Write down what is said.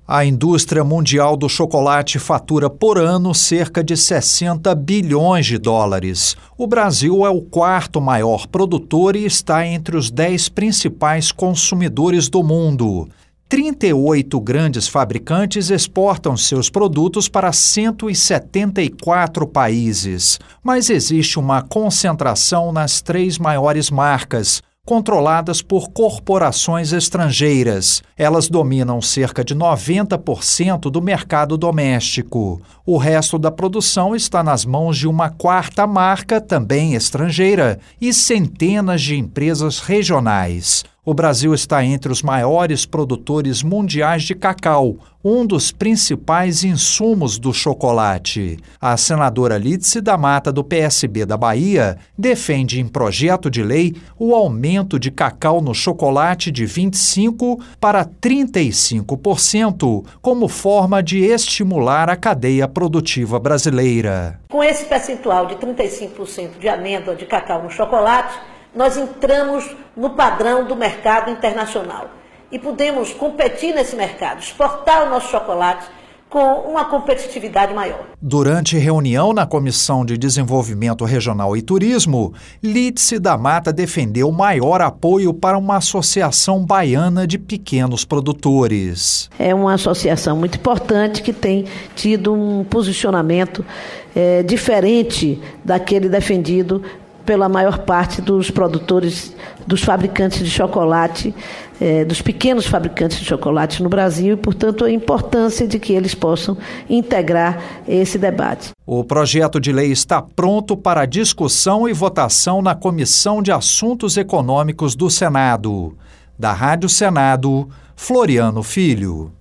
A indústria mundial do chocolate fatura por ano cerca de 60 bilhões de dólares. O Brasil é o quarto maior produtor e está entre os 10 principais consumidores do mundo. 38 grandes fabricantes exportam seus produtos para 174 países, mas existe uma concentração nas 3 maiores marcas, controladas por corporações estrangeiras. Elas dominam cerca de 90% do mercado doméstico. O resto da produção está nas mãos de uma quarta marca, também estrangeira, e centenas de empresas regionais. O Brasil está entre os maiores produtores mundiais de cacau, um dos principais insumos do chocolate. A senadora Lídice da Mata, do PSB da Bahia, defende em projeto de lei o aumento de cacau no chocolate de 25% para 35%, como forma de estimular a cadeia produtiva brasileira. Com esse percentual de 35% de amêndoa de cacau no chocolate, nós entramos no padrão do mercado internacional e podemos competir nesse mercado, exportar o nosso chocolate com uma competitividade maior. Durante reunião na Comissão de Desenvolvimento Regional e Turismo, Lídice da Mata defendeu maior apoio para uma associação baiana de pequenos produtores. É uma associação muito importante que tem tido um posicionamento diferente daquele defendido pela maior parte dos produtores, dos fabricantes de chocolate, dos pequenos fabricantes de chocolate no Brasil e, portanto, a importância de que eles possam integrar esse debate. O projeto de lei está pronto para discussão e votação na Comissão de Assuntos Econômicos do Senado. Da Rádio Senado, Floriano Filho.